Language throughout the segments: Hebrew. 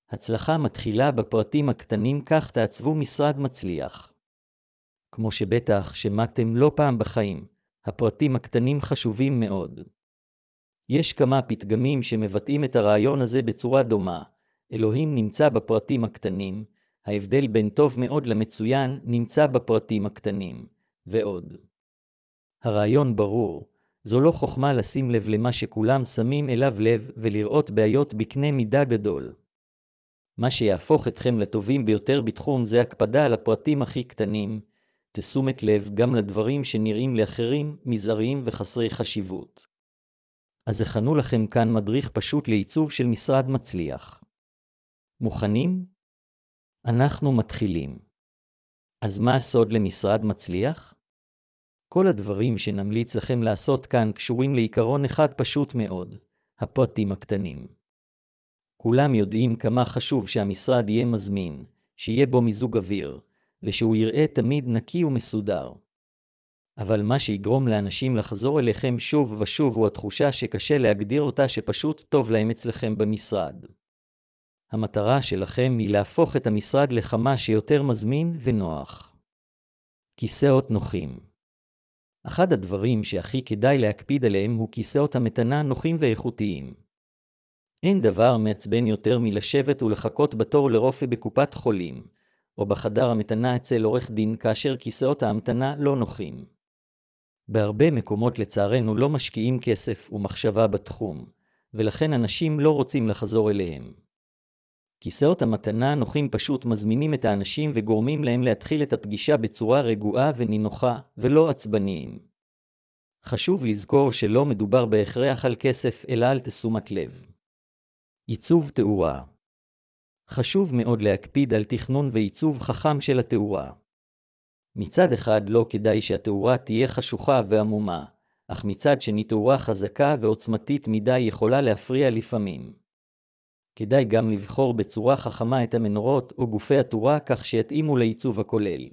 הצלחה מתחילה בפרטים הקטנים, כך תעצבו משרד מצליח. כמו שבטח שמעתם לא פעם בחיים, הפרטים הקטנים חשובים מאוד. יש כמה פתגמים שמבטאים את הרעיון הזה בצורה דומה. אלוהים נמצא בפרטים הקטנים, ההבדל בין טוב מאוד למצוין נמצא בפרטים הקטנים, ועוד. הרעיון ברור, זו לא חוכמה לשים לב למה שכולם שמים אליו לב ולראות בעיות בקנה מידה גדול. מה שיהפוך אתכם לטובים ביותר בתחום זה הקפדה על הפרטים הכי קטנים, תשומת לב גם לדברים שנראים לאחרים מזעריים וחסרי חשיבות. אז הכנו לכם כאן מדריך פשוט לעיצוב של משרד מצליח. מוכנים? אנחנו מתחילים. אז מה הסוד למשרד מצליח? כל הדברים שנמליץ לכם לעשות כאן קשורים לעיקרון אחד פשוט מאוד, הפרטים הקטנים. כולם יודעים כמה חשוב שהמשרד יהיה מזמין, שיהיה בו מיזוג אוויר, ושהוא יראה תמיד נקי ומסודר. אבל מה שיגרום לאנשים לחזור אליכם שוב ושוב הוא התחושה שקשה להגדיר אותה, שפשוט טוב להם אצלכם במשרד. המטרה שלכם היא להפוך את המשרד לכמה שיותר מזמין ונוח. כיסאות נוחים. אחד הדברים שהכי כדאי להקפיד עליהם הוא כיסאות המתנה נוחים ואיכותיים. אין דבר מעצבן יותר מלשבת ולחכות בתור לרופא בקופת חולים, או בחדר המתנה אצל עורך דין כאשר כיסאות ההמתנה לא נוחים. בהרבה מקומות לצערנו לא משקיעים כסף ומחשבה בתחום, ולכן אנשים לא רוצים לחזור אליהם. כיסאות המתנה נוחים פשוט מזמינים את האנשים וגורמים להם להתחיל את הפגישה בצורה רגועה ונינוחה ולא עצבניים. חשוב לזכור שלא מדובר בהכרח על כסף אלא על תשומת לב. עיצוב תאורה. חשוב מאוד להקפיד על תכנון ועיצוב חכם של התאורה. מצד אחד לא כדאי שהתאורה תהיה חשוכה ועמומה, אך מצד שני תאורה חזקה ועוצמתית מדי יכולה להפריע לפעמים. כדאי גם לבחור בצורה חכמה את המנורות או גופי התאורה כך שיתאימו לעיצוב הכולל.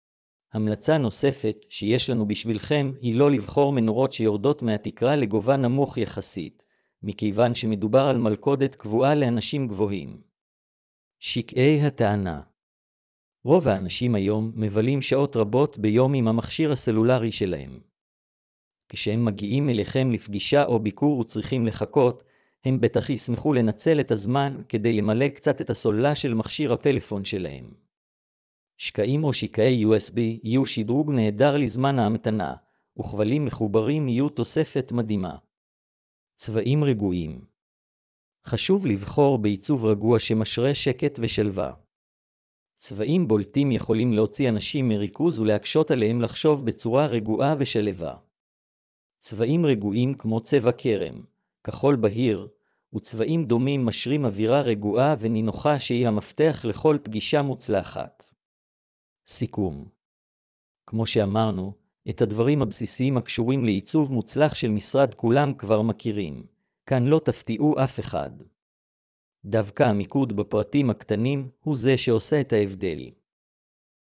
המלצה נוספת שיש לנו בשבילכם היא לא לבחור מנורות שיורדות מהתקרה לגובה נמוך יחסית, מכיוון שמדובר על מלכודת קבועה לאנשים גבוהים. שקעי הטענה. רוב האנשים היום מבלים שעות רבות ביום עם המכשיר הסלולרי שלהם. כשהם מגיעים אליכם לפגישה או ביקור וצריכים לחכות, הם בטח ישמחו לנצל את הזמן כדי למלא קצת את הסוללה של מכשיר הפלאפון שלהם. שקעים או שקעי USB יהיו שדרוג נהדר לזמן ההמתנה, וכבלים מחוברים יהיו תוספת מדהימה. צבעים רגועים. חשוב לבחור בעיצוב רגוע שמשרה שקט ושלווה. צבעים בולטים יכולים להוציא אנשים מריכוז ולהקשות עליהם לחשוב בצורה רגועה ושלווה. צבעים רגועים כמו צבע קרם, כחול בהיר, וצבעים דומים משרים אווירה רגועה ונינוחה שהיא המפתח לכל פגישה מוצלחת. סיכום. כמו שאמרנו, את הדברים הבסיסיים הקשורים לעיצוב מוצלח של משרד כולם כבר מכירים. כאן לא תפתיעו אף אחד. דווקא המיקוד בפרטים הקטנים הוא זה שעושה את ההבדל.